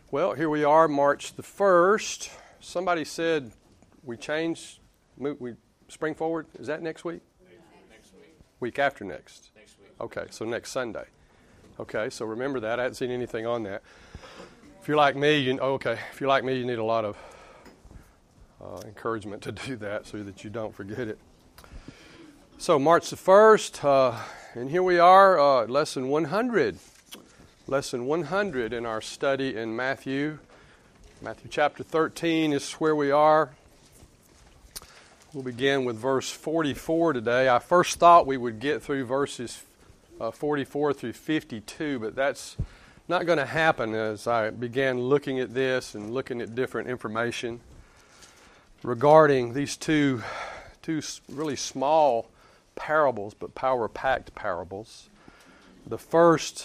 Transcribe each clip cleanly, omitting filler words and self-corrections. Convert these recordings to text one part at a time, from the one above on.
Well, here we are, March the 1st. Somebody said we spring forward. Is that next week? Next week. Week after next? Next week. Okay, so next Sunday. Okay, so remember that. I hadn't seen anything on that. If you're like me, you need a lot of encouragement to do that so that you don't forget it. So March the 1st, and here we are, lesson 100. Lesson 100 in our study in Matthew. Matthew chapter 13 is where we are. We'll begin with verse 44 today. I first thought we would get through verses 44 through 52, but that's not going to happen as I began looking at this and looking at different information regarding these two really small parables, but power-packed parables. The first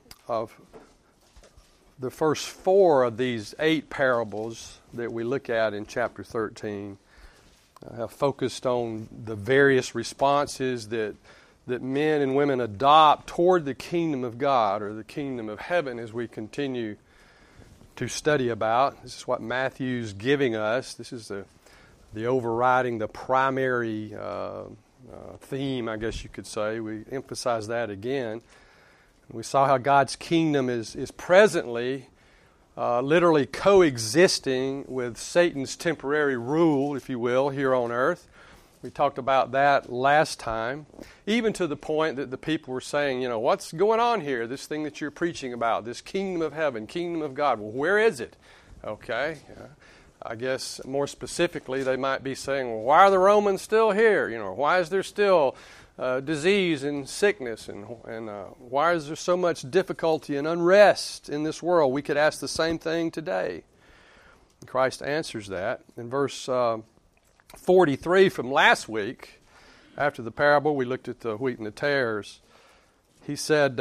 four of these 8 parables that we look at in chapter 13 have focused on the various responses that men and women adopt toward the kingdom of God or the kingdom of heaven as we continue to study about. This is what Matthew's giving us. This is the overriding, the primary theme, I guess you could say. We emphasize that again. We saw how God's kingdom is presently literally coexisting with Satan's temporary rule, if you will, here on earth. We talked about that last time, even to the point that the people were saying, what's going on here? This thing that you're preaching about, this kingdom of heaven, kingdom of God. Well, where is it? Okay. I guess more specifically, they might be saying, well, why are the Romans still here? Why is there still disease and sickness, and why is there so much difficulty and unrest in this world? We could ask the same thing today. Christ answers that. In verse 43 from last week, after the parable, we looked at the wheat and the tares. He said,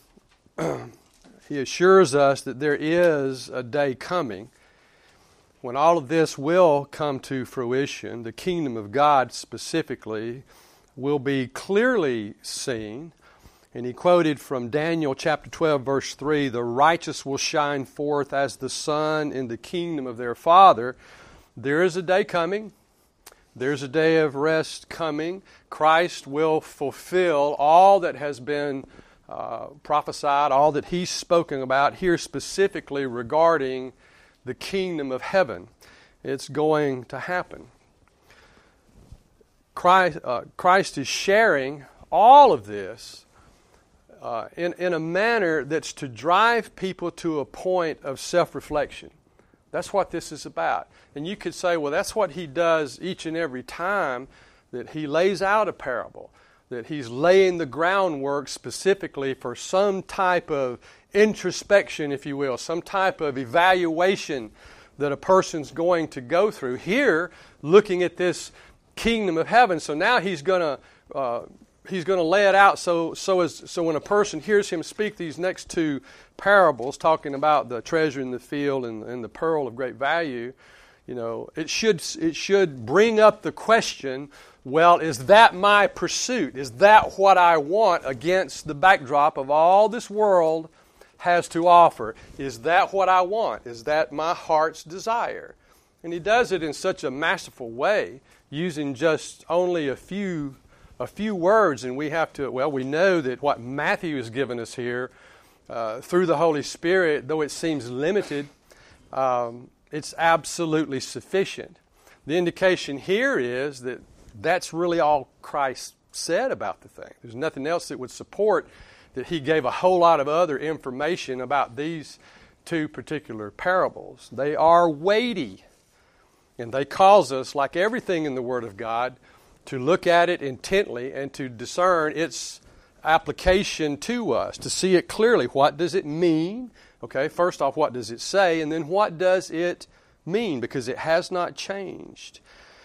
he assures us that there is a day coming when all of this will come to fruition. The kingdom of God specifically will be clearly seen. And he quoted from Daniel chapter 12, verse 3, "The righteous will shine forth as the sun in the kingdom of their Father." There is a day coming. There's a day of rest coming. Christ will fulfill all that has been prophesied, all that he's spoken about here specifically regarding the kingdom of heaven. It's going to happen. Christ is sharing all of this in a manner that's to drive people to a point of self-reflection. That's what this is about. And you could say, well, that's what he does each and every time that he lays out a parable, that he's laying the groundwork specifically for some type of introspection, if you will, some type of evaluation that a person's going to go through. Here, looking at this kingdom of heaven, so now he's going to lay it out so when a person hears him speak these next 2 parables, talking about the treasure in the field and the pearl of great value, it should bring up the question, well, is that my pursuit? Is that what I want against the backdrop of all this world has to offer? Is that what I want? Is that my heart's desire? And he does it in such a masterful way, using just only a few words, and we know that what Matthew has given us here through the Holy Spirit, though it seems limited, it's absolutely sufficient. The indication here is that that's really all Christ said about the thing. There's nothing else that would support that he gave a whole lot of other information about these 2 particular parables. They are weighty, and they cause us, like everything in the Word of God, to look at it intently and to discern its application to us, to see it clearly. What does it mean? Okay, first off, what does it say? And then what does it mean? Because it has not changed.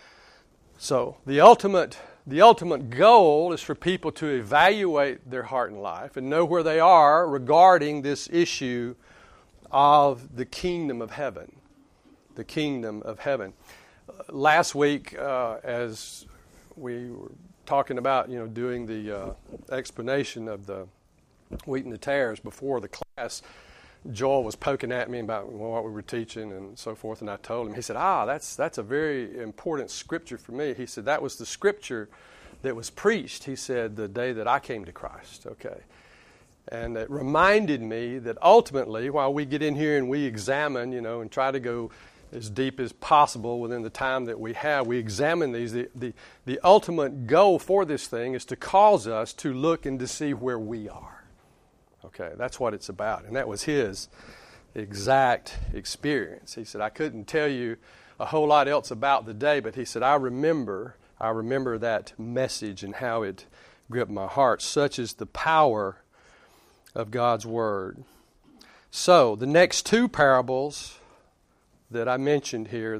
So the ultimate goal is for people to evaluate their heart and life and know where they are regarding this issue of the kingdom of heaven. The kingdom of heaven. Last week, as we were talking about, doing the explanation of the wheat and the tares before the class, Joel was poking at me about what we were teaching and so forth, and I told him. He said, that's a very important scripture for me. He said, that was the scripture that was preached, he said, the day that I came to Christ. Okay. And it reminded me that ultimately, while we get in here and we examine, and try to go as deep as possible within the time that we have, we examine these. The ultimate goal for this thing is to cause us to look and to see where we are. Okay, that's what it's about. And that was his exact experience. He said, I couldn't tell you a whole lot else about the day, but he said, I remember that message and how it gripped my heart. Such is the power of God's Word. So, the next two parables that I mentioned here,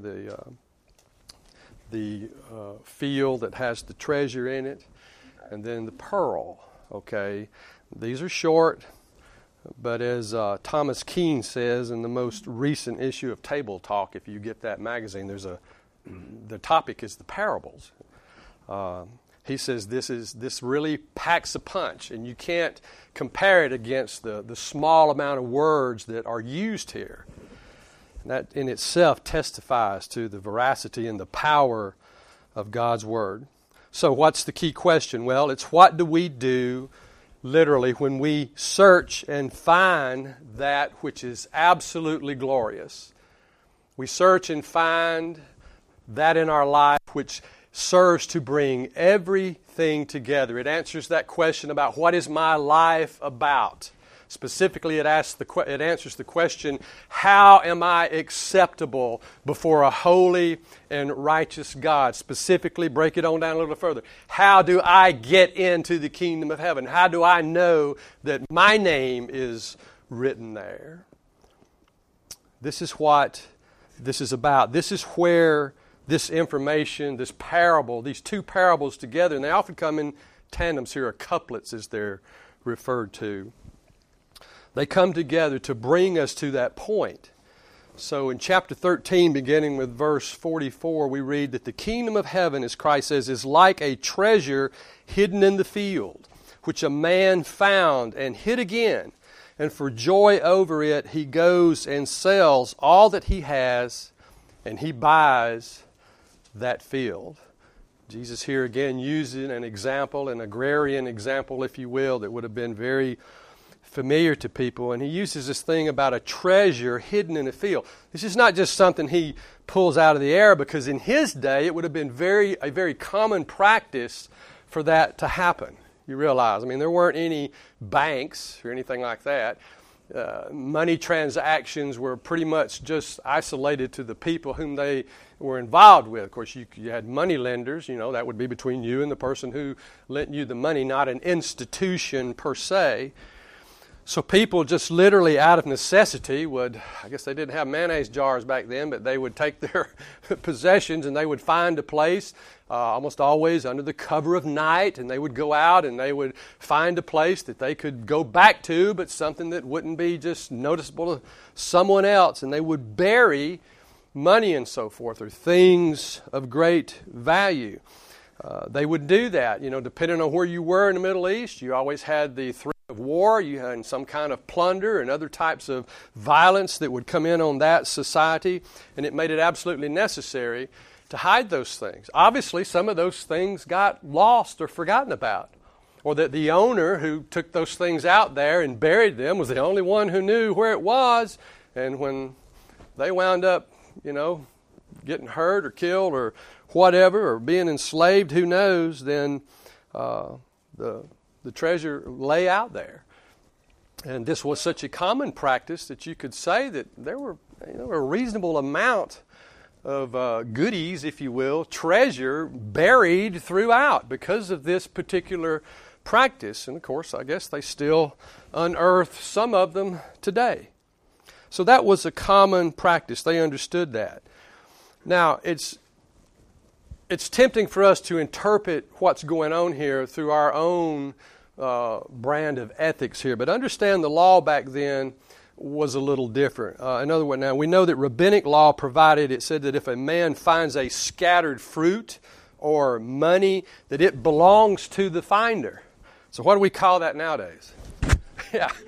the field that has the treasure in it, and then the pearl, okay? These are short, but as Thomas Keene says in the most recent issue of Table Talk, if you get that magazine, the topic is the parables. He says this really packs a punch, and you can't compare it against the small amount of words that are used here. And that in itself testifies to the veracity and the power of God's Word. So what's the key question? Well, it's what do we do literally when we search and find that which is absolutely glorious. We search and find that in our life which serves to bring everything together. It answers that question about what is my life about. Specifically, it answers the question, how am I acceptable before a holy and righteous God? Specifically, break it on down a little further. How do I get into the kingdom of heaven? How do I know that my name is written there? This is what this is about. This is where this information, this parable, these two parables together, and they often come in tandems here, or couplets as they're referred to. They come together to bring us to that point. So in chapter 13, beginning with verse 44, we read that the kingdom of heaven, as Christ says, is like a treasure hidden in the field, which a man found and hid again. And for joy over it, he goes and sells all that he has, and he buys that field. Jesus here again using an example, an agrarian example, if you will, that would have been very familiar to people, and he uses this thing about a treasure hidden in a field. This is not just something he pulls out of the air, because in his day it would have been a very common practice for that to happen. You realize, there weren't any banks or anything like that. Money transactions were pretty much just isolated to the people whom they were involved with. Of course, you had money lenders, that would be between you and the person who lent you the money, not an institution per se. So people just literally out of necessity would, I guess they didn't have mayonnaise jars back then, but they would take their possessions and they would find a place, almost always under the cover of night, and they would go out and they would find a place that they could go back to, but something that wouldn't be just noticeable to someone else, and they would bury money and so forth, or things of great value. They would do that, depending on where you were in the Middle East. You always had the threat of war, you had some kind of plunder and other types of violence that would come in on that society, and it made it absolutely necessary to hide those things. Obviously, some of those things got lost or forgotten about, or that the owner who took those things out there and buried them was the only one who knew where it was, and when they wound up, getting hurt or killed or whatever, or being enslaved, who knows, then the treasure lay out there. And this was such a common practice that you could say that there were a reasonable amount of goodies, if you will, treasure buried throughout because of this particular practice. And of course, I guess they still unearth some of them today. So that was a common practice. They understood that. Now, it's tempting for us to interpret what's going on here through our own brand of ethics here. But understand the law back then was a little different. In other words, now we know that rabbinic law provided, it said that if a man finds a scattered fruit or money, that it belongs to the finder. So what do we call that nowadays? Yeah,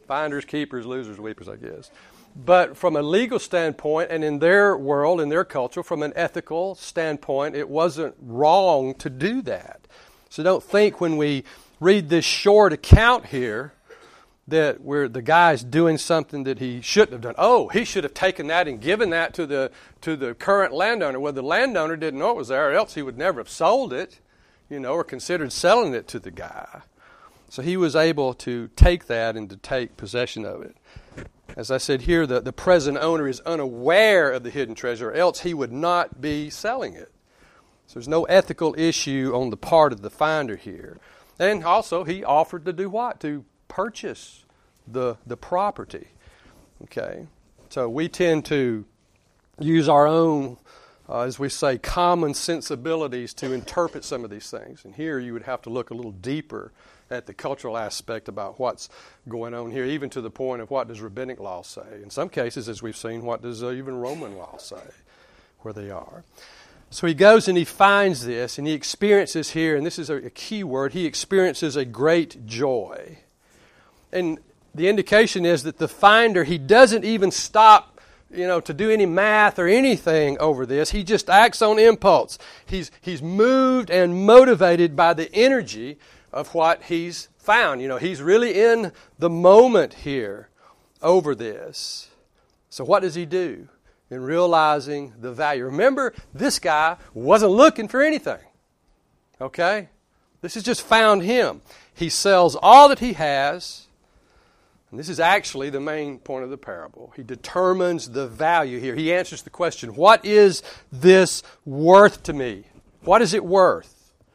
Finders, keepers, losers, weepers, I guess. But from a legal standpoint, and in their world, in their culture, from an ethical standpoint, it wasn't wrong to do that. So don't think when we read this short account here that the guy's doing something that he shouldn't have done. Oh, he should have taken that and given that to the current landowner. Well, the landowner didn't know it was there, or else he would never have sold it, or considered selling it to the guy. So he was able to take that and to take possession of it. As I said here, the present owner is unaware of the hidden treasure, or else he would not be selling it. So there's no ethical issue on the part of the finder here. And also, he offered to do what? To purchase the property. Okay? So we tend to use our own, as we say, common sensibilities to interpret some of these things. And here you would have to look a little deeper at the cultural aspect about what's going on here, even to the point of what does rabbinic law say. In some cases, as we've seen, what does even Roman law say, where they are. So he goes and he finds this, and he experiences here, and this is a key word, he experiences a great joy. And the indication is that the finder, he doesn't even stop, to do any math or anything over this. He just acts on impulse. He's moved and motivated by the energy of what he's found. He's really in the moment here over this. So what does he do in realizing the value? Remember, this guy wasn't looking for anything. Okay? This has just found him. He sells all that he has. And this is actually the main point of the parable. He determines the value here. He answers the question, what is this worth to me? What is it worth?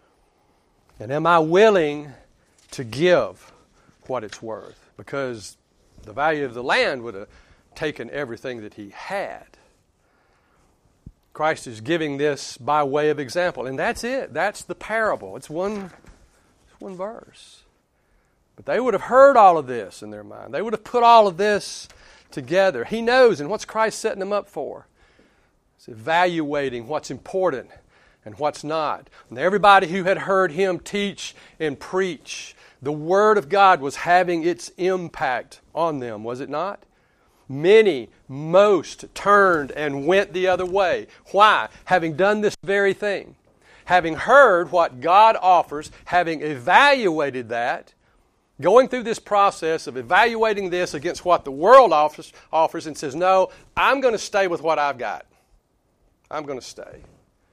And am I willing to give what it's worth? Because the value of the land would have taken everything that he had. Christ is giving this by way of example. And that's it. That's the parable. It's one verse. But they would have heard all of this in their mind. They would have put all of this together. He knows, and what's Christ setting them up for? It's evaluating what's important and what's not. And everybody who had heard him teach and preach, the Word of God was having its impact on them, was it not? Many, most turned and went the other way. Why? Having done this very thing. Having heard what God offers, having evaluated that, going through this process of evaluating this against what the world offers and says, no, I'm going to stay with what I've got. I'm going to stay.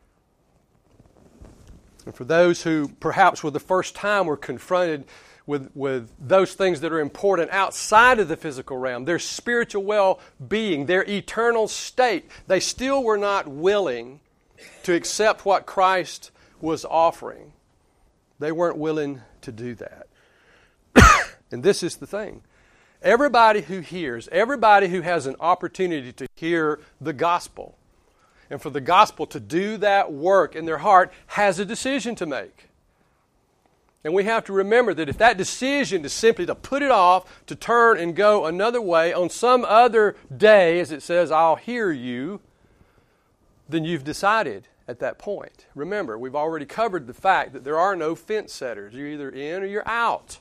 And for those who perhaps for the first time were confronted with those things that are important outside of the physical realm, their spiritual well-being, their eternal state, they still were not willing to accept what Christ was offering. They weren't willing to do that. And this is the thing. Everybody who hears, everybody who has an opportunity to hear the gospel, and for the gospel to do that work in their heart, has a decision to make. And we have to remember that if that decision is simply to put it off, to turn and go another way on some other day, as it says, I'll hear you, then you've decided at that point. Remember, we've already covered the fact that there are no fence setters. You're either in or you're out.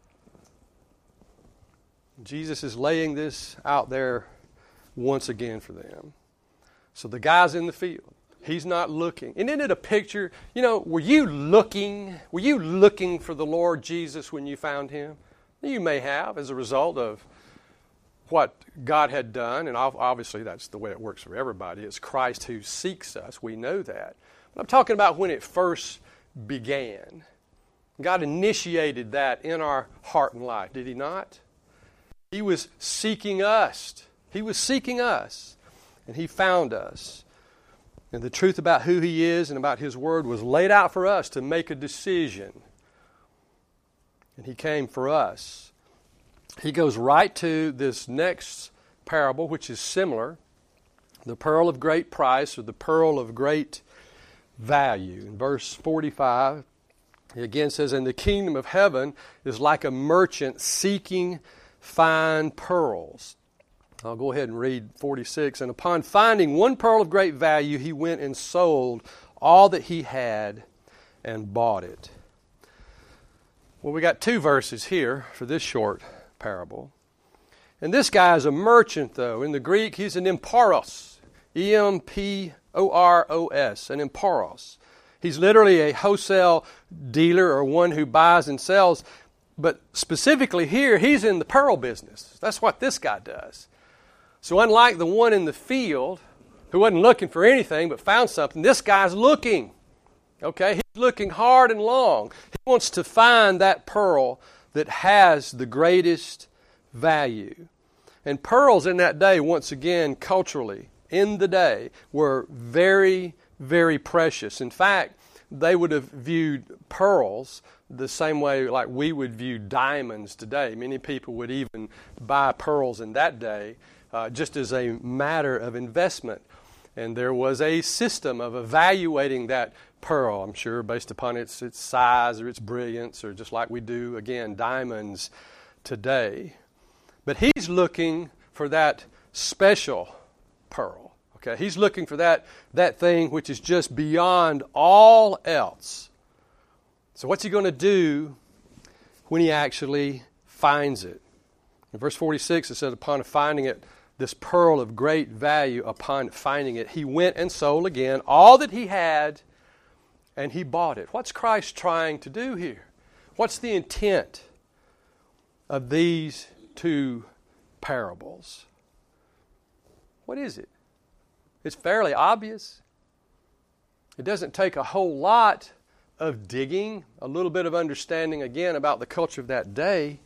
Jesus is laying this out there once again for them. So the guy's in the field. He's not looking. And isn't it a picture? Were you looking for the Lord Jesus when you found Him? You may have as a result of what God had done. And obviously that's the way it works for everybody. It's Christ who seeks us. We know that. But I'm talking about when it first began. God initiated that in our heart and life, did He not? He was seeking us. He was seeking us. And He found us. And the truth about who He is and about His Word was laid out for us to make a decision. And He came for us. He goes right to this next parable, which is similar. The pearl of great price, or the pearl of great value. In verse 45, he again says, and the kingdom of heaven is like a merchant seeking fine pearls. I'll go ahead and read 46. And upon finding one pearl of great value, he went and sold all that he had and bought it. Well, we got two verses here for this short parable. And this guy is a merchant, though. In the Greek, he's an emporos. E-M-P-O-R-O-S, an emporos. He's literally a wholesale dealer or one who buys and sells. But specifically here, he's in the pearl business. That's what this guy does. So unlike the one in the field who wasn't looking for anything but found something, this guy's looking. Okay, he's looking hard and long. He wants to find that pearl that has the greatest value. And pearls in that day, once again, culturally, in the day, were very, very precious. In fact, they would have viewed pearls the same way like we would view diamonds today. Many people would even buy pearls in that day just as a matter of investment. And there was a system of evaluating that pearl, I'm sure, based upon its size or its brilliance, or just like we do, again, diamonds today. But he's looking for that special pearl. Okay, he's looking for that thing which is just beyond all else. So what's he going to do when he actually finds it? In verse 46, it says, upon finding it, this pearl of great value, upon finding it, he went and sold again all that he had, and he bought it. What's Christ trying to do here? What's the intent of these two parables? What is it? It's fairly obvious. It doesn't take a whole lot of digging, a little bit of understanding again about the culture of that day.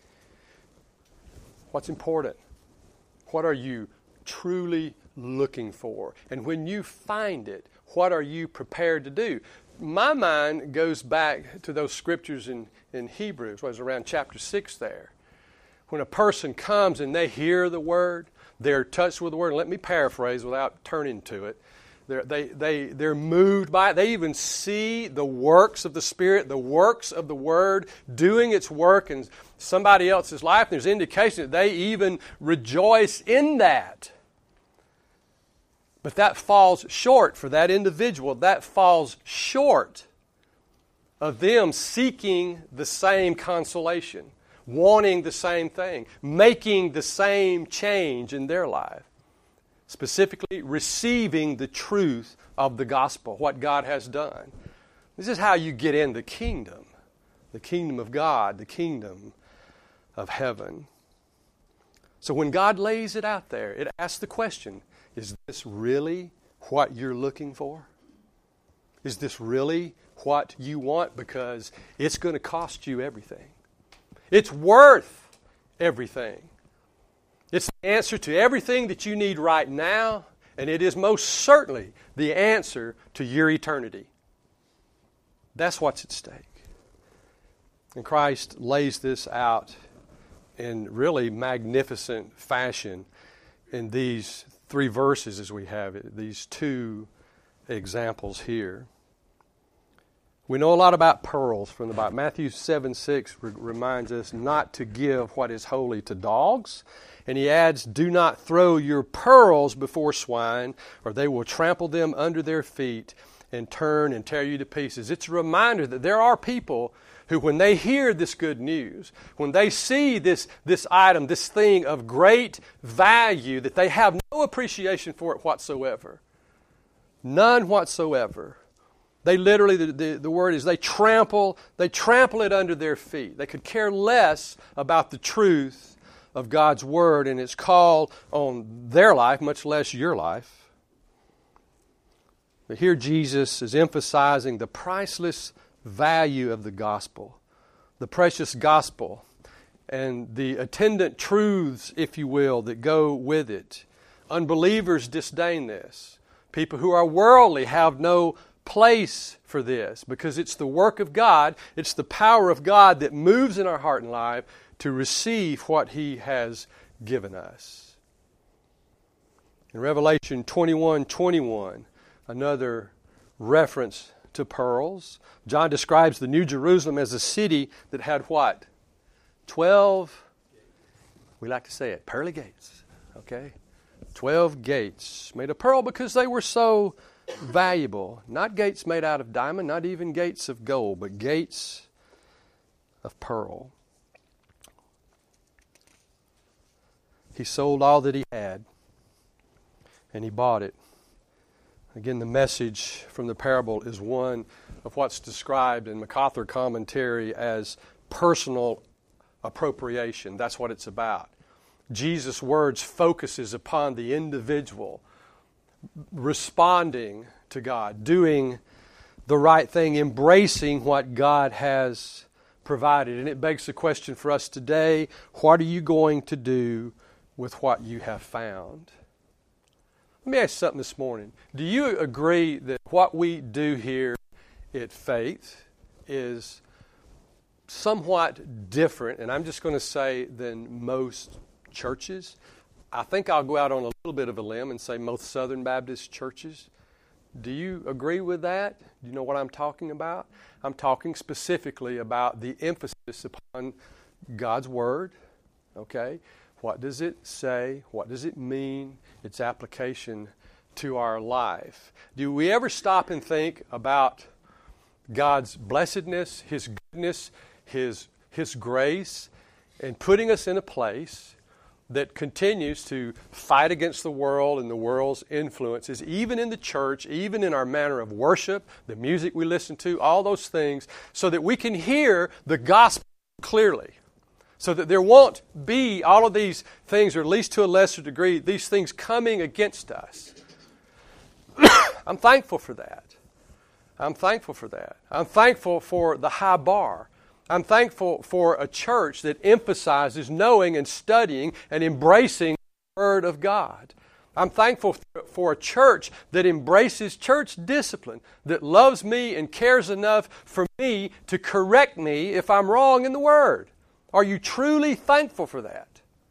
What's important? What are you truly looking for? And when you find it, what are you prepared to do? My mind goes back to those scriptures in Hebrews, was around chapter 6 there. When a person comes and they hear the word, they're touched with the word. And let me paraphrase without turning to it. They're moved by it. They even see the works of the Spirit, the works of the Word, doing its work in somebody else's life. There's indication that they even rejoice in that. But that falls short for that individual. That falls short of them seeking the same consolation, wanting the same thing, making the same change in their life. Specifically, receiving the truth of the gospel, what God has done. This is how you get in the kingdom of God, the kingdom of heaven. So when God lays it out there, it asks the question, is this really what you're looking for? Is this really what you want? Because it's going to cost you everything. It's worth everything. It's the answer to everything that you need right now, and it is most certainly the answer to your eternity. That's what's at stake. And Christ lays this out in really magnificent fashion in these 3 verses as we have it, these 2 examples here. We know a lot about pearls from the Bible. Matthew 7:6 reminds us not to give what is holy to dogs. And he adds, do not throw your pearls before swine, or they will trample them under their feet and turn and tear you to pieces. It's a reminder that there are people who, when they hear this good news, when they see this item, this thing of great value, that they have no appreciation for it whatsoever. None whatsoever. They literally, the word is they trample it under their feet. They could care less about the truth of God's Word and its call on their life, much less your life. But here Jesus is emphasizing the priceless value of the gospel, the precious gospel, and the attendant truths, if you will, that go with it. Unbelievers disdain this. People who are worldly have no place for this because it's the work of God, it's the power of God that moves in our heart and life to receive what He has given us. In Revelation 21:21, another reference to pearls, John describes the New Jerusalem as a city that had what? 12, we like to say it, pearly gates. Okay? 12 gates made of pearl because they were so valuable. Not gates made out of diamond, not even gates of gold, but gates of pearl. He sold all that he had, and he bought it. Again, the message from the parable is one of what's described in MacArthur commentary as personal appropriation. That's what it's about. Jesus' words focuses upon the individual responding to God, doing the right thing, embracing what God has provided. And it begs the question for us today, what are you going to do with what you have found? Let me ask you something this morning. Do you agree that what we do here at Faith is somewhat different, and I'm just going to say, than most churches? I think I'll go out on a little bit of a limb and say most Southern Baptist churches. Do you agree with that? Do you know what I'm talking about? I'm talking specifically about the emphasis upon God's Word. Okay? What does it say? What does it mean? Its application to our life. Do we ever stop and think about God's blessedness, His goodness, His grace, and putting us in a place that continues to fight against the world and the world's influences, even in the church, even in our manner of worship, the music we listen to, all those things, so that we can hear the gospel clearly? So that there won't be all of these things, or at least to a lesser degree, these things coming against us. I'm thankful for that. I'm thankful for that. I'm thankful for the high bar. I'm thankful for a church that emphasizes knowing and studying and embracing the Word of God. I'm thankful for a church that embraces church discipline, that loves me and cares enough for me to correct me if I'm wrong in the Word. Are you truly thankful for that?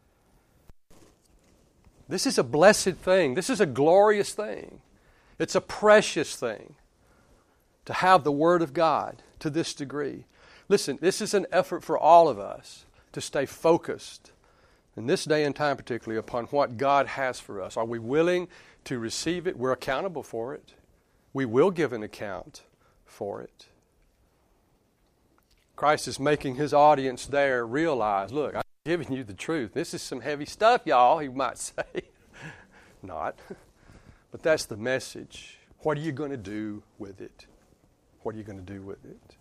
This is a blessed thing. This is a glorious thing. It's a precious thing to have the Word of God to this degree. Listen, this is an effort for all of us to stay focused in this day and time particularly upon what God has for us. Are we willing to receive it? We're accountable for it. We will give an account for it. Christ is making His audience there realize, look, I'm giving you the truth. This is some heavy stuff, y'all, He might say. Not. But that's the message. What are you going to do with it? What are you going to do with it?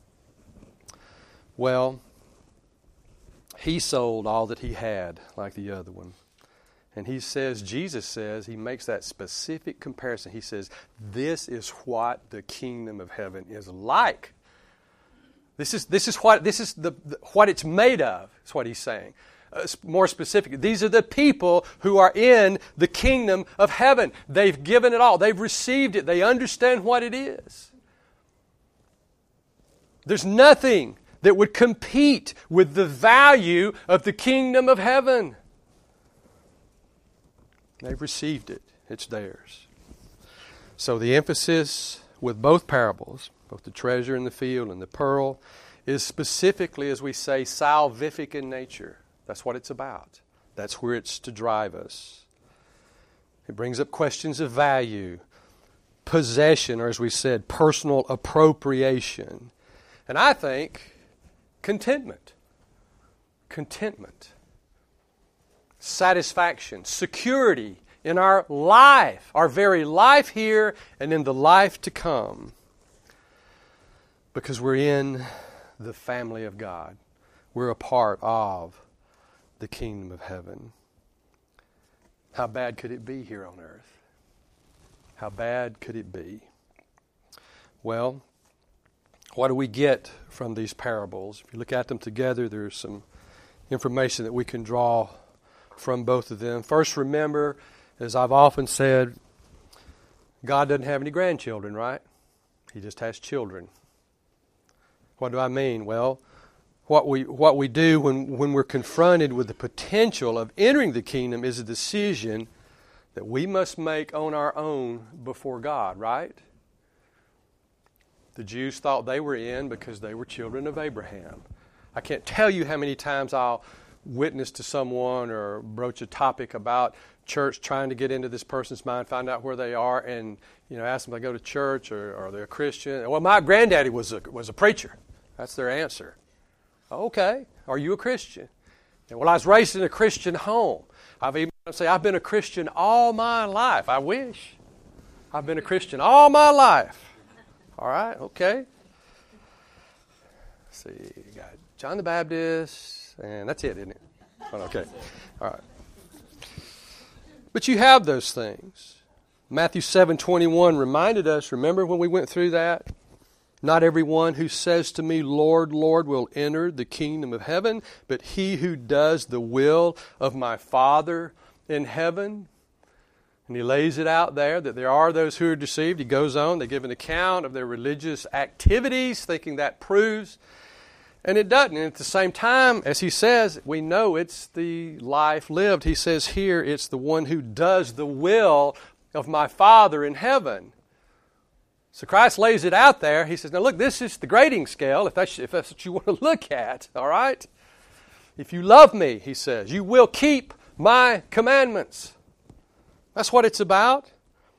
Well, he sold all that he had, like the other one. And he says, Jesus says, he makes that specific comparison. He says, this is what the kingdom of heaven is like. This is what it's made of. That's what he's saying. More specifically, these are the people who are in the kingdom of heaven. They've given it all. They've received it. They understand what it is. There's nothing that would compete with the value of the kingdom of heaven. They've received it. It's theirs. So the emphasis with both parables, both the treasure in the field and the pearl, is specifically, as we say, salvific in nature. That's what it's about. That's where it's to drive us. It brings up questions of value, possession, or as we said, personal appropriation. And I think contentment, satisfaction, security in our life, our very life here and in the life to come. Because we're in the family of God. We're a part of the kingdom of heaven. How bad could it be here on earth? How bad could it be? Well, what do we get from these parables? If you look at them together, there's some information that we can draw from both of them. First, remember, as I've often said, God doesn't have any grandchildren, right? He just has children. What do I mean? Well, what we do when we're confronted with the potential of entering the kingdom is a decision that we must make on our own before God, right? The Jews thought they were in because they were children of Abraham. I can't tell you how many times I'll witness to someone or broach a topic about church, trying to get into this person's mind, find out where they are, and ask them if they go to church or are they a Christian. Well, my granddaddy was a preacher. That's their answer. Okay, are you a Christian? And, well, I was raised in a Christian home. I've even I say, I've been a Christian all my life. I wish. I've been a Christian all my life. All right, okay. Let's see, you got John the Baptist, and that's it, isn't it? Oh, okay, all right. But you have those things. Matthew 7:21 reminded us, remember when we went through that? Not everyone who says to me, Lord, Lord, will enter the kingdom of heaven, but he who does the will of my Father in heaven. And he lays it out there that there are those who are deceived. He goes on, they give an account of their religious activities, thinking that proves. And it doesn't. And at the same time, as he says, we know it's the life lived. He says here, it's the one who does the will of my Father in heaven. So Christ lays it out there. He says, now look, this is the grading scale, if that's what you want to look at, all right? If you love me, he says, you will keep my commandments. That's what it's about.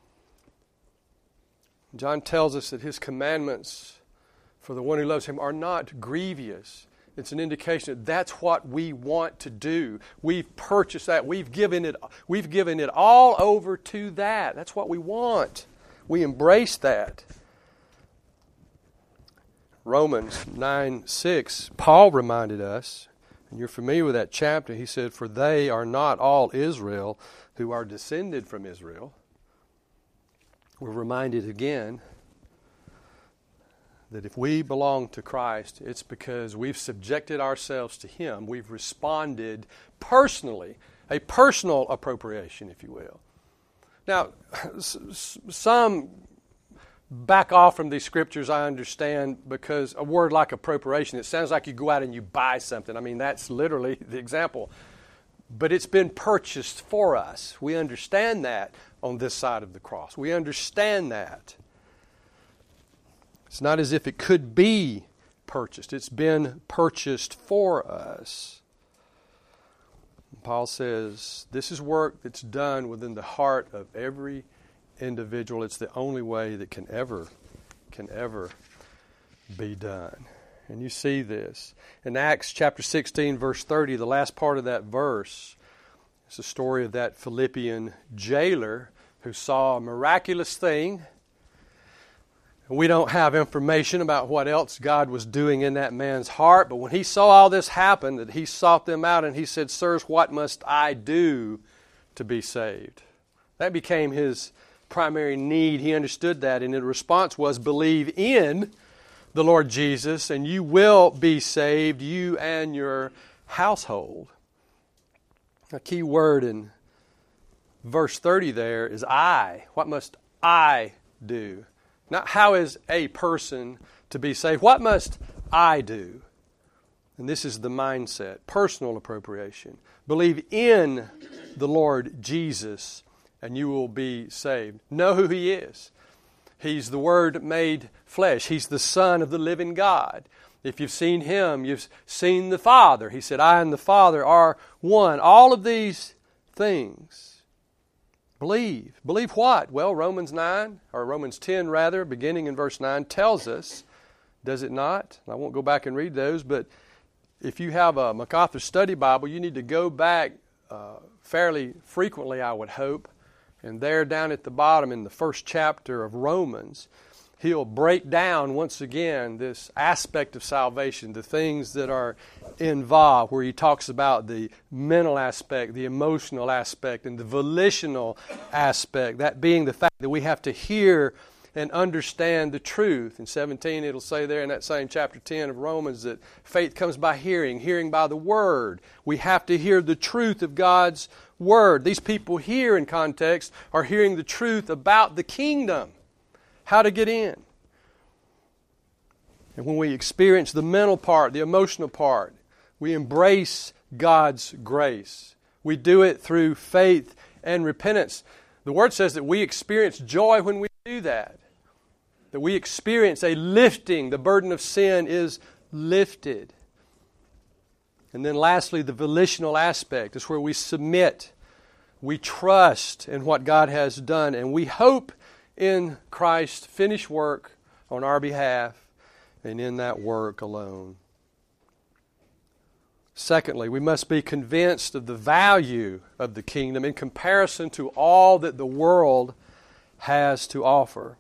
John tells us that his commandments for the one who loves him are not grievous. It's an indication that that's what we want to do. We've purchased that. We've given it all over to that. That's what we want. We embrace that. Romans 9:6, Paul reminded us, and you're familiar with that chapter, he said, for they are not all Israel who are descended from Israel. We're reminded again that if we belong to Christ, it's because we've subjected ourselves to Him. We've responded personally, a personal appropriation, if you will. Now, some back off from these scriptures, I understand, because a word like appropriation, it sounds like you go out and you buy something. I mean, that's literally the example. But it's been purchased for us. We understand that on this side of the cross. We understand that. It's not as if it could be purchased. It's been purchased for us. Paul says, this is work that's done within the heart of every individual. It's the only way that can ever be done. And you see this. In Acts chapter 16, verse 30, the last part of that verse, it's the story of that Philippian jailer who saw a miraculous thing. We don't have information about what else God was doing in that man's heart, but when he saw all this happen, that he sought them out and he said, sirs, what must I do to be saved? That became his primary need. He understood that, and the response was, believe in the Lord Jesus, and you will be saved, you and your household. A key word in verse 30 there is I. What must I do? Not how is a person to be saved. What must I do? And this is the mindset, personal appropriation. Believe in the Lord Jesus and you will be saved. Know who He is. He's the Word made flesh. He's the Son of the living God. If you've seen Him, you've seen the Father. He said, I and the Father are one. All of these things. Believe. Believe what? Well, Romans 10 rather, beginning in verse 9, tells us, does it not? I won't go back and read those, but if you have a MacArthur Study Bible, you need to go back fairly frequently, I would hope. And there down at the bottom in the first chapter of Romans, he'll break down once again this aspect of salvation, the things that are involved, where he talks about the mental aspect, the emotional aspect, and the volitional aspect, that being the fact that we have to hear and understand the truth. In 17, it'll say there in that same chapter 10 of Romans that faith comes by hearing, hearing by the Word. We have to hear the truth of God's Word. These people here in context are hearing the truth about the kingdom, how to get in. And when we experience the mental part, the emotional part, we embrace God's grace. We do it through faith and repentance. The Word says that we experience joy when we do that. That we experience a lifting. The burden of sin is lifted. And then lastly, the volitional aspect is where we submit. We trust in what God has done. And we hope in Christ's finished work on our behalf and in that work alone. Secondly, we must be convinced of the value of the kingdom in comparison to all that the world has to offer.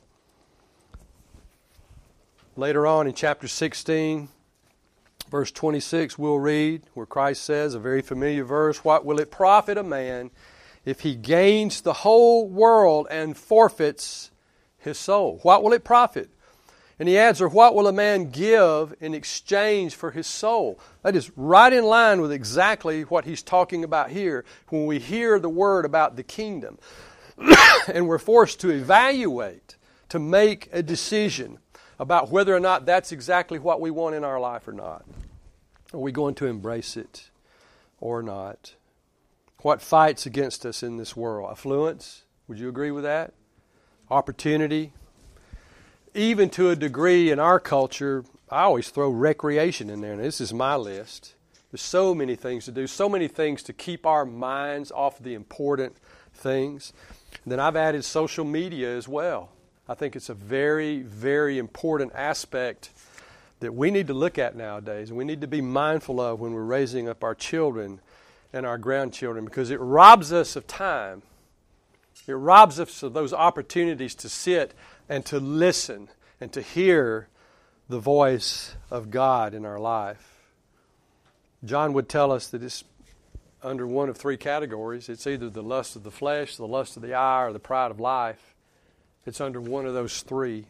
Later on in chapter 16, verse 26, we'll read where Christ says, a very familiar verse, "What will it profit a man if he gains the whole world and forfeits his soul?" What will it profit? And he adds, "Or what will a man give in exchange for his soul?" That is right in line with exactly what he's talking about here when we hear the word about the kingdom. And we're forced to evaluate, to make a decision about whether or not that's exactly what we want in our life or not. Are we going to embrace it or not? What fights against us in this world? Affluence? Would you agree with that? Opportunity? Even to a degree in our culture, I always throw recreation in there. And this is my list. There's so many things to do, so many things to keep our minds off the important things. And then I've added social media as well. I think it's a very, very important aspect that we need to look at nowadays, and we need to be mindful of when we're raising up our children and our grandchildren, because it robs us of time. It robs us of those opportunities to sit and to listen and to hear the voice of God in our life. John would tell us that it's under one of three categories. It's either the lust of the flesh, the lust of the eye, or the pride of life. It's under one of those three.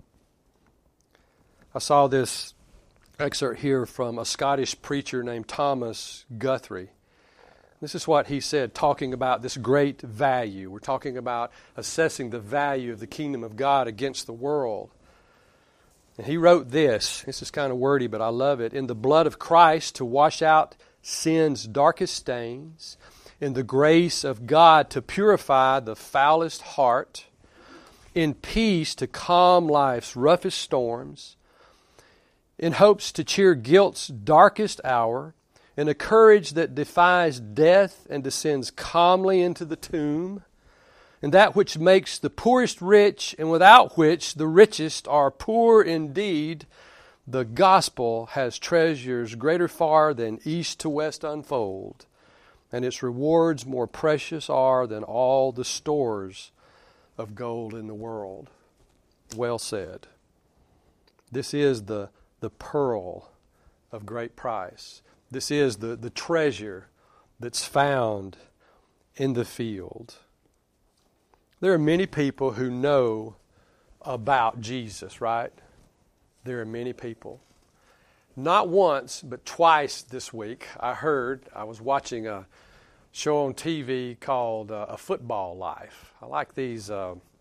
I saw this excerpt here from a Scottish preacher named Thomas Guthrie. This is what he said, talking about this great value. We're talking about assessing the value of the kingdom of God against the world. And he wrote this. This is kind of wordy, but I love it. "In the blood of Christ to wash out sin's darkest stains, in the grace of God to purify the foulest heart, in peace to calm life's roughest storms, in hopes to cheer guilt's darkest hour, in a courage that defies death and descends calmly into the tomb, in that which makes the poorest rich and without which the richest are poor indeed, the gospel has treasures greater far than east to west unfold, and its rewards more precious are than all the stores of gold in the world." Well said. This is the pearl of great price. This is the treasure that's found in the field. There are many people who know about Jesus, right? There are many people. Not once, but twice this week, I was watching a show on TV called A Football Life. I like these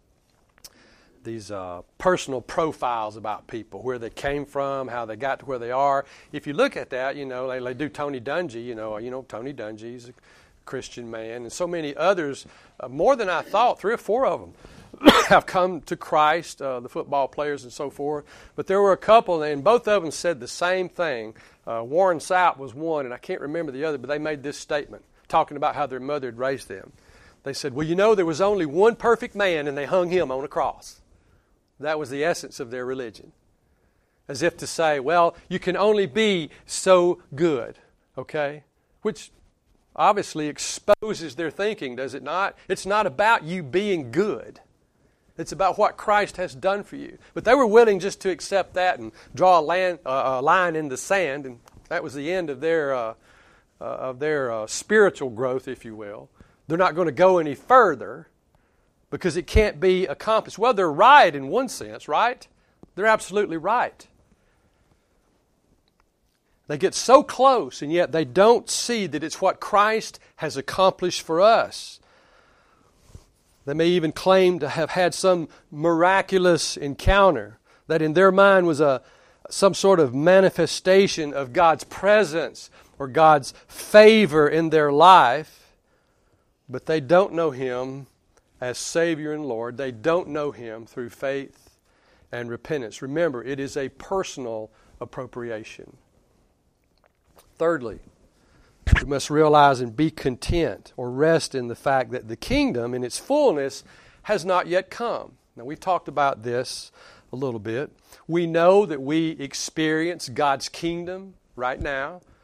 personal profiles about people, where they came from, how they got to where they are. If you look at that, they do Tony Dungy. Tony Dungy's a Christian man, and so many others, more than I thought. 3 or 4 of them have come to Christ, the football players and so forth. But there were a couple, and both of them said the same thing. Warren Sapp was one, and I can't remember the other, but they made this statement, talking about how their mother had raised them. They said, "Well, there was only one perfect man, and they hung him on a cross." That was the essence of their religion. As if to say, well, you can only be so good, okay? Which obviously exposes their thinking, does it not? It's not about you being good. It's about what Christ has done for you. But they were willing just to accept that and draw a line in the sand, and that was the end of their spiritual growth, if you will. They're not going to go any further because it can't be accomplished. Well, they're right in one sense, right? They're absolutely right. They get so close, and yet they don't see that it's what Christ has accomplished for us. They may even claim to have had some miraculous encounter that in their mind was some sort of manifestation of God's presence or God's favor in their life, but they don't know Him as Savior and Lord. They don't know Him through faith and repentance. Remember, it is a personal appropriation. Thirdly, we must realize and be content or rest in the fact that the kingdom in its fullness has not yet come. Now, we've talked about this a little bit. We know that we experience God's kingdom right now.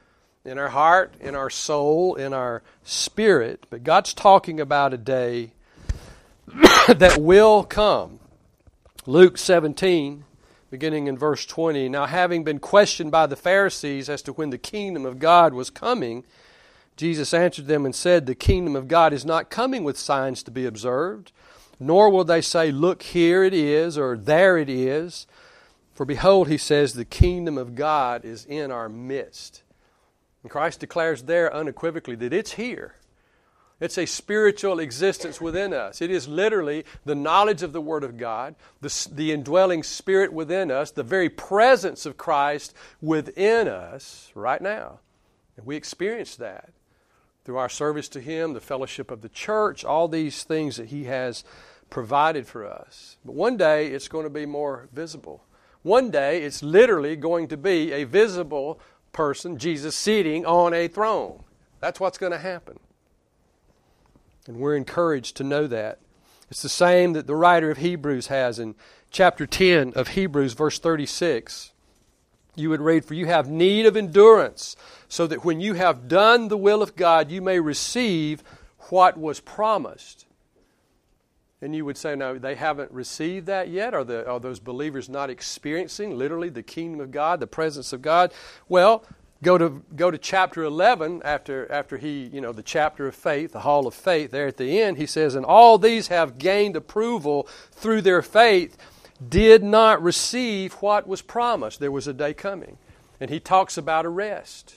in our heart, in our soul, in our spirit. But God's talking about a day that will come. Luke 17, beginning in verse 20. Now, having been questioned by the Pharisees as to when the kingdom of God was coming, Jesus answered them and said, the kingdom of God is not coming with signs to be observed, nor will they say, look, here it is, or there it is. For behold, he says, the kingdom of God is in our midst. And Christ declares there unequivocally that it's here. It's a spiritual existence within us. It is literally the knowledge of the Word of God, the indwelling Spirit within us, the very presence of Christ within us right now. And we experience that through our service to Him, the fellowship of the church, all these things that He has provided for us. But one day it's going to be more visible. One day it's literally going to be a visible person, Jesus, sitting on a throne. That's what's going to happen. And we're encouraged to know that. It's the same that the writer of Hebrews has in chapter 10 of Hebrews, verse 36. You would read, for you have need of endurance, so that when you have done the will of God, you may receive what was promised. And you would say, no, they haven't received that yet? Are those believers not experiencing literally the kingdom of God, the presence of God? Well, go to chapter 11 after he, the chapter of faith, the hall of faith, there at the end, he says, and all these have gained approval through their faith, did not receive what was promised. There was a day coming. And he talks about a rest.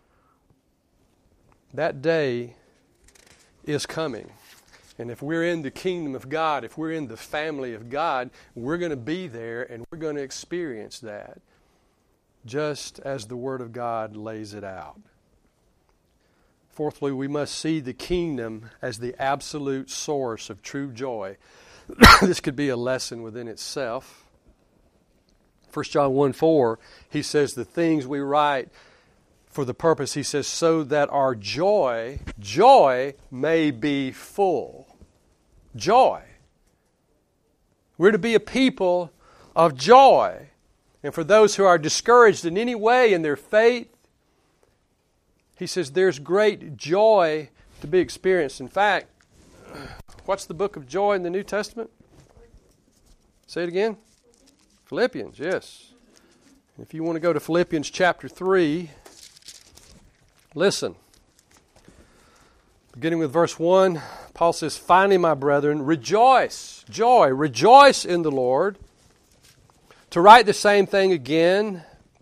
That day is coming. And if we're in the kingdom of God, if we're in the family of God, we're going to be there and we're going to experience that, just as the Word of God lays it out. Fourthly, we must see the kingdom as the absolute source of true joy. This could be a lesson within itself. 1 John 1:4, he says, the things we write for the purpose, he says, so that our joy may be full. Joy. We're to be a people of joy. And for those who are discouraged in any way in their faith, he says there's great joy to be experienced. In fact, what's the book of joy in the New Testament? Say it again. Philippians, yes. If you want to go to Philippians chapter 3, listen. Beginning with verse 1, Paul says, finally, my brethren, rejoice, rejoice in the Lord. To write the same thing again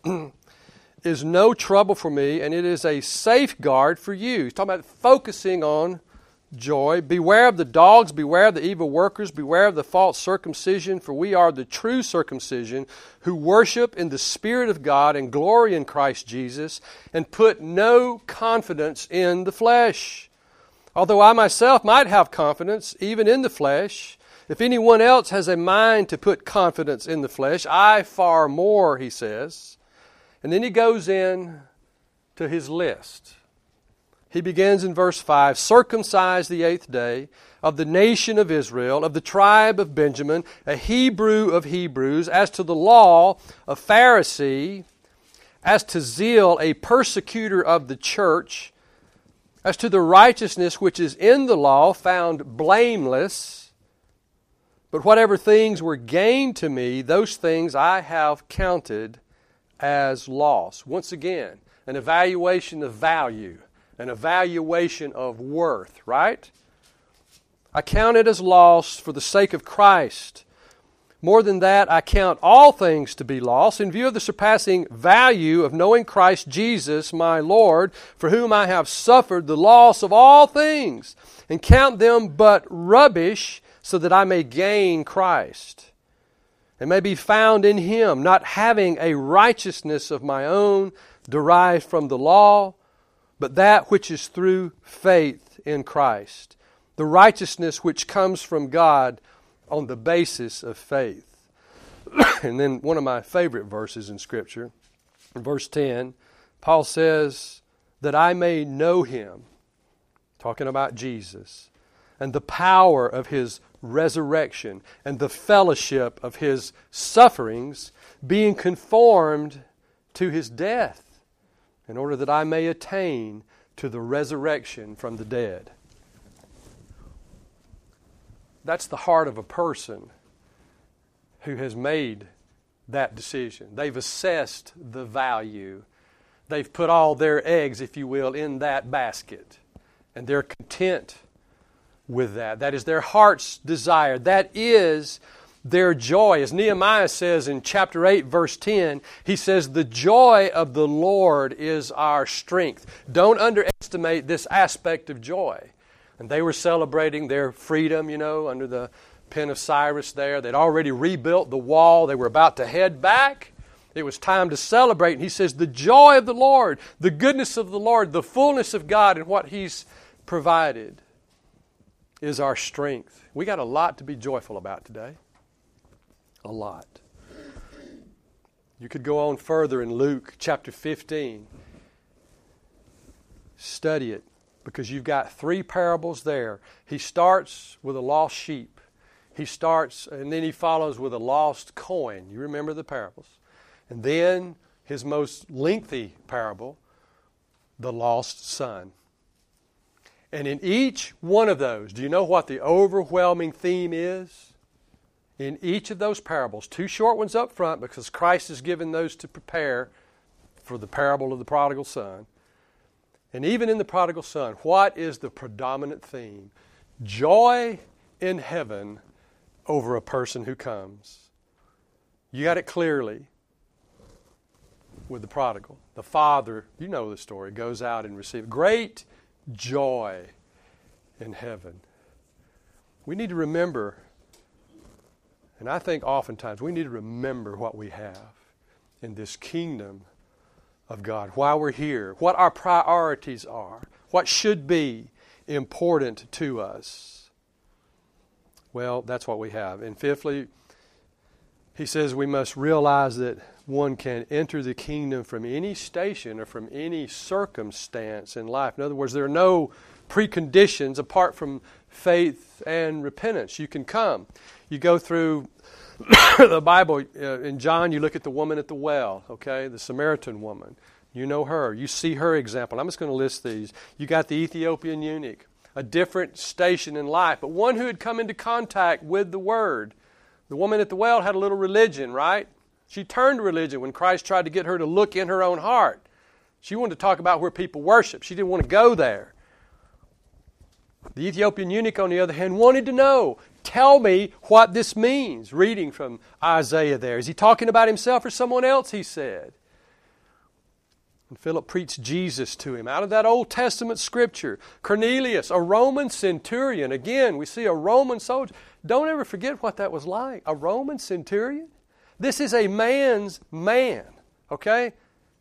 is no trouble for me, and it is a safeguard for you. He's talking about focusing on joy. Beware of the dogs, beware of the evil workers, beware of the false circumcision, for we are the true circumcision, who worship in the Spirit of God and glory in Christ Jesus, and put no confidence in the flesh. Although I myself might have confidence, even in the flesh, if anyone else has a mind to put confidence in the flesh, I far more, he says. And then he goes in to his list. He begins in verse 5, circumcised the 8th day, of the nation of Israel, of the tribe of Benjamin, a Hebrew of Hebrews, as to the law, a Pharisee, as to zeal, a persecutor of the church, as to the righteousness which is in the law, found blameless. But whatever things were gained to me, those things I have counted as loss. Once again, an evaluation of value, an evaluation of worth, right? I count it as loss for the sake of Christ. More than that, I count all things to be loss in view of the surpassing value of knowing Christ Jesus, my Lord, for whom I have suffered the loss of all things, and count them but rubbish, so that I may gain Christ, and may be found in Him, not having a righteousness of my own derived from the law, but that which is through faith in Christ, the righteousness which comes from God on the basis of faith. And then one of my favorite verses in Scripture, in verse 10, Paul says, that I may know Him, talking about Jesus, and the power of His resurrection, and the fellowship of His sufferings, being conformed to His death. in order that I may attain to the resurrection from the dead. That's the heart of a person who has made that decision. They've assessed the value. They've put all their eggs, if you will, in that basket. And they're content with that. That is their heart's desire. That is their joy. As Nehemiah says in chapter 8, verse 10, he says, the joy of the Lord is our strength. Don't underestimate this aspect of joy. And they were celebrating their freedom, under the pen of Cyrus there. They'd already rebuilt the wall. They were about to head back. It was time to celebrate. And he says, the joy of the Lord, the goodness of the Lord, the fullness of God and what He's provided is our strength. We got a lot to be joyful about today. A lot. You could go on further in Luke chapter 15. Study it, because you've got 3 parables there. He starts with a lost sheep. He starts, and then he follows with a lost coin. You remember the parables. And then his most lengthy parable, the lost son. And in each one of those, do you know what the overwhelming theme is? In each of those parables, 2 short ones up front, because Christ has given those to prepare for the parable of the prodigal son. And even in the prodigal son, what is the predominant theme? Joy in heaven over a person who comes. You got it clearly with the prodigal. The father, you know the story, goes out and receives great joy in heaven. We need to remember, and I think oftentimes we need to remember what we have in this kingdom of God, why we're here, what our priorities are, what should be important to us. Well, that's what we have. And fifthly, he says we must realize that one can enter the kingdom from any station or from any circumstance in life. In other words, there are no preconditions apart from faith and repentance. You can come. You go through the Bible. In John, you look at the woman at the well, okay, the Samaritan woman. You know her. You see her example. I'm just going to list these. You got the Ethiopian eunuch, a different station in life, but one who had come into contact with the Word. The woman at the well had a little religion, right? She turned to religion when Christ tried to get her to look in her own heart. She wanted to talk about where people worship. She didn't want to go there. The Ethiopian eunuch, on the other hand, wanted to know, tell me what this means. Reading from Isaiah there. Is he talking about himself or someone else, he said. And Philip preached Jesus to him out of that Old Testament scripture. Cornelius, a Roman centurion. Again, we see a Roman soldier. Don't ever forget what that was like. A Roman centurion? This is a man's man, okay?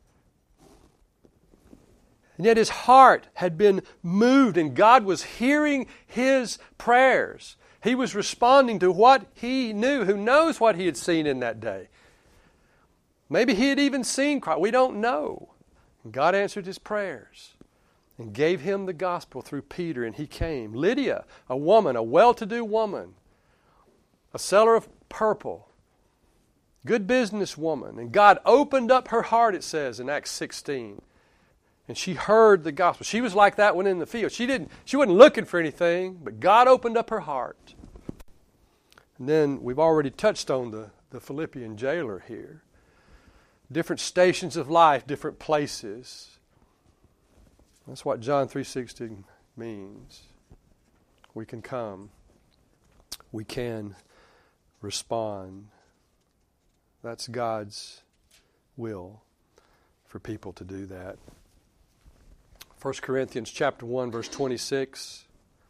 And yet his heart had been moved and God was hearing his prayers. He was responding to what he knew. Who knows what he had seen in that day? Maybe he had even seen Christ. We don't know. And God answered his prayers and gave him the gospel through Peter, and he came. Lydia, a woman, a well-to-do woman, a seller of purple, good businesswoman. And God opened up her heart, it says in Acts 16. And she heard the gospel. She was like that one in the field. She wasn't looking for anything, but God opened up her heart. And then we've already touched on the Philippian jailer here. Different stations of life, different places. That's what John 3:16 means. We can come. We can respond. That's God's will for people to do that. 1 Corinthians chapter 1, verse 26.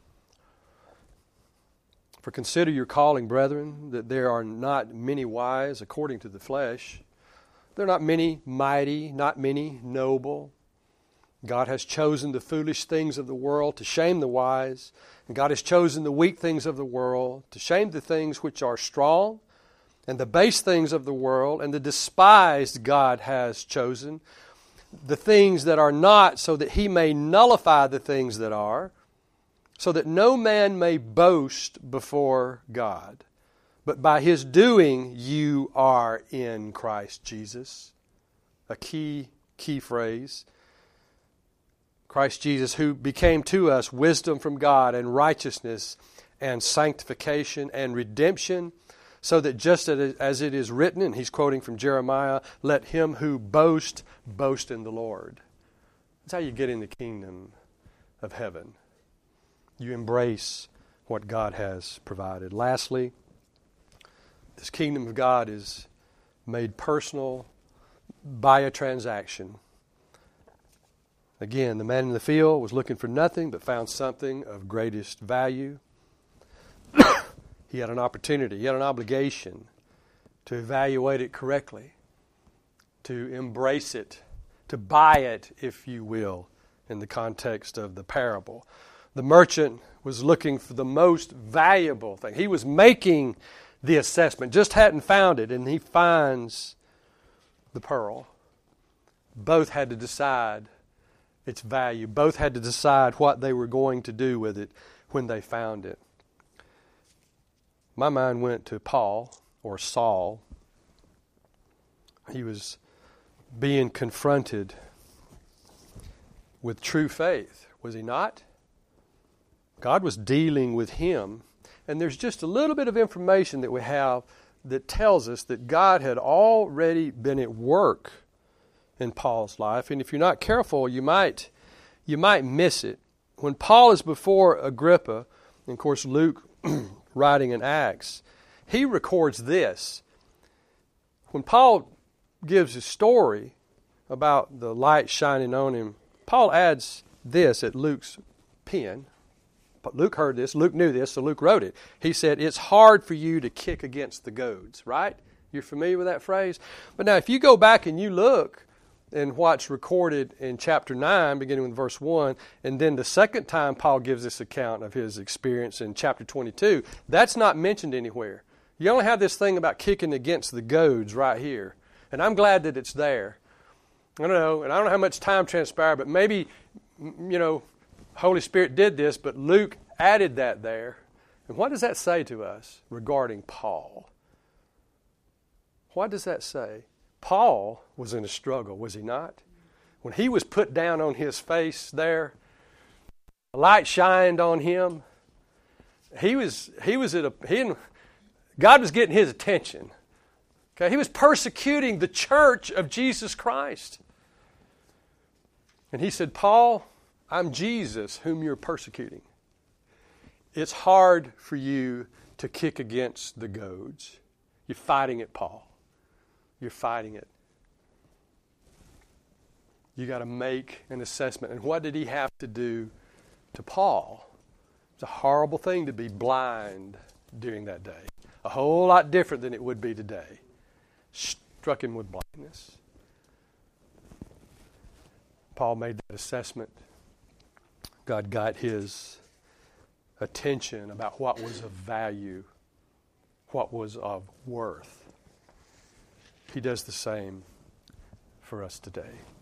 For consider your calling, brethren, that there are not many wise according to the flesh. There are not many mighty, not many noble. God has chosen the foolish things of the world to shame the wise. And God has chosen the weak things of the world to shame the things which are strong. And the base things of the world and the despised God has chosen. The things that are not, so that He may nullify the things that are, so that no man may boast before God. But by His doing, you are in Christ Jesus. A key phrase. Christ Jesus, who became to us wisdom from God and righteousness and sanctification and redemption, so that just as it is written, and he's quoting from Jeremiah, let him who boast, boast in the Lord. That's how you get in the kingdom of heaven. You embrace what God has provided. Lastly, this kingdom of God is made personal by a transaction. Again, the man in the field was looking for nothing but found something of greatest value. He had an opportunity, he had an obligation to evaluate it correctly, to embrace it, to buy it, if you will, in the context of the parable. The merchant was looking for the most valuable thing. He was making the assessment, just hadn't found it, and he finds the pearl. Both had to decide its value. Both had to decide what they were going to do with it when they found it. My mind went to Paul, or Saul. He was being confronted with true faith, was he not? God was dealing with him, and there's just a little bit of information that we have that tells us that God had already been at work in Paul's life, and if you're not careful, you might miss it. When Paul is before Agrippa, and of course Luke writing in Acts, he records this. When Paul gives his story about the light shining on him, Paul adds this at Luke's pen. But Luke heard this, Luke knew this, so Luke wrote it. He said, it's hard for you to kick against the goads, right? You're familiar with that phrase? But now if you go back and you look in what's recorded in chapter 9, beginning with verse 1, and then the second time Paul gives this account of his experience in chapter 22, that's not mentioned anywhere. You only have this thing about kicking against the goads right here. And I'm glad that it's there. I don't know, and I don't know how much time transpired, but maybe, Holy Spirit did this, but Luke added that there. And what does that say to us regarding Paul? What does that say? Paul was in a struggle, was he not? When he was put down on his face there, the light shined on him. God was getting his attention. Okay, he was persecuting the church of Jesus Christ. And he said, Paul, I'm Jesus whom you're persecuting. It's hard for you to kick against the goads. You're fighting it, Paul. You're fighting it. You got to make an assessment. And what did he have to do to Paul? It's a horrible thing to be blind during that day. A whole lot different than it would be today. Struck him with blindness. Paul made that assessment. God got his attention about what was of value, what was of worth. He does the same for us today.